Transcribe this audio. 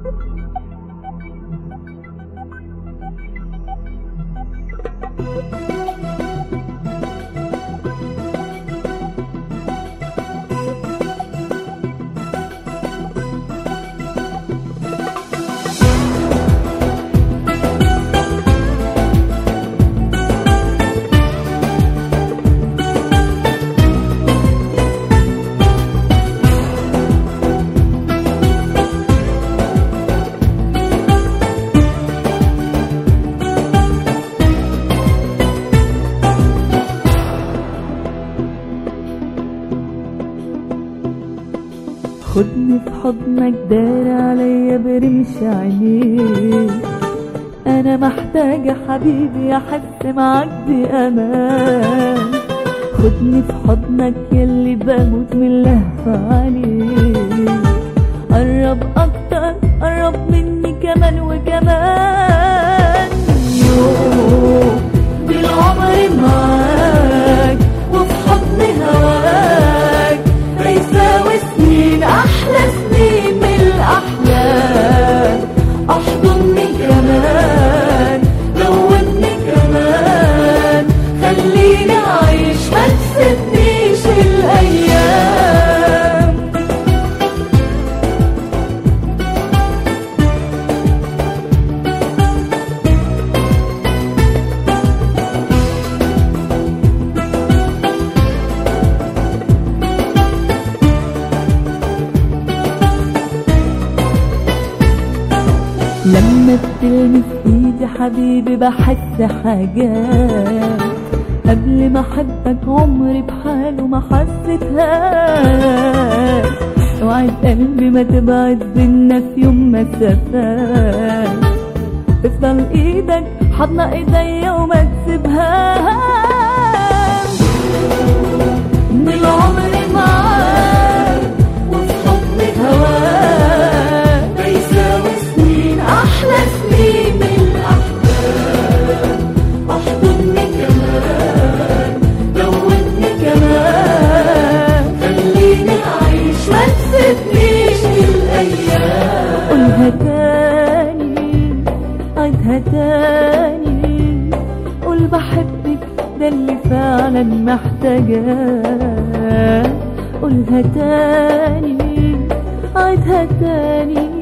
خدني في حضنك دار عليا برمش عينيك، انا محتاجة حبيبي احس معاك بامان. خدني في حضنك يلي بموت من لهفة عليك، قرب اكتر قرب مني كمان وكمان. يوم بالعمر معاك وفي حضن هواك ما يساوي سنين، احلى سنين من الاحلام. احضني كمان دوبني كمان، خليني اعيش ما تسيبنيش الايام. لما بتلمس ايدي حبيبي بحس حاجات قبل ما احبك عمري بحاله ما حسيتهاش. اوعد قلبي ما تبعد بينا في يوم مسافات، تفضل ايدك حضن ايديا وما تسيبهاش. من العمر معاك وفي حضن هواك ما يساوي سنين، احلى سنين من الاحلام. احضني كمان دوبني كمان، خليني اعيش ما تسيبنيش الايام. قولها تاني عيدها تاني، قول بحبك ده اللي فعلا محتاجاه. قولها تاني عيدها تاني،